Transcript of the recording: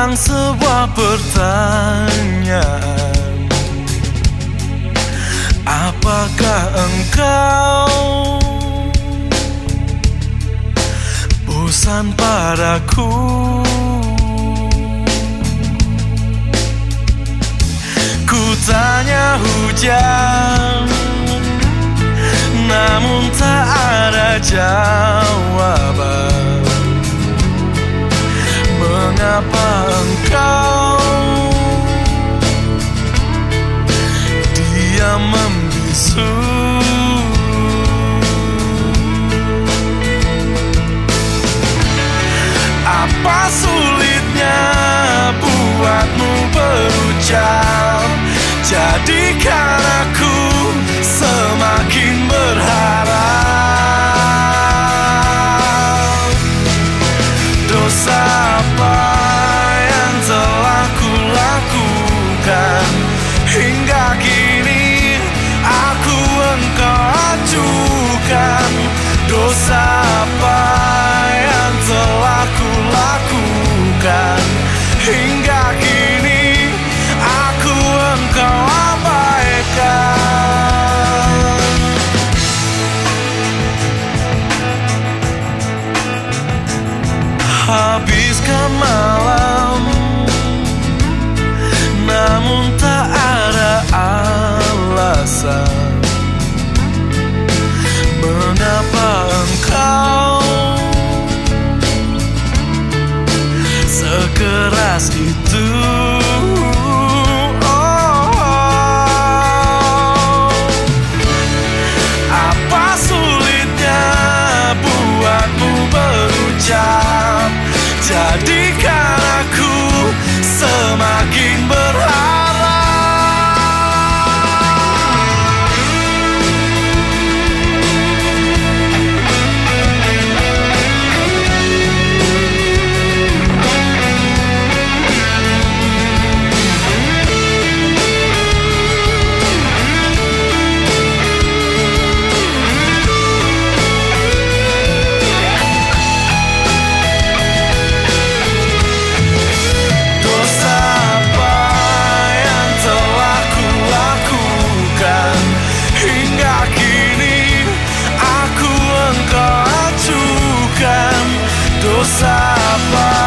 Sekarang sebuah pertanyaan, apakah engkau bosan padaku? Ku tanya hujan, namun tak ada jawaban. Mengapa engkau diam membisu? Apa sulitnya buatmu berucap? Jadikan aku semakin berharap. Dosa apa yang telah kulakukan hingga kini aku engkau acuhkan? Dosa apa yang telah kulakukan hingga kini aku engkau abaikan? Habiskan malam, namun tak ada alasan. Mengapa engkau sekeras itu? Apa sulitnya buatmu berucap? Jadikan aku semakin berharap. Dosa apa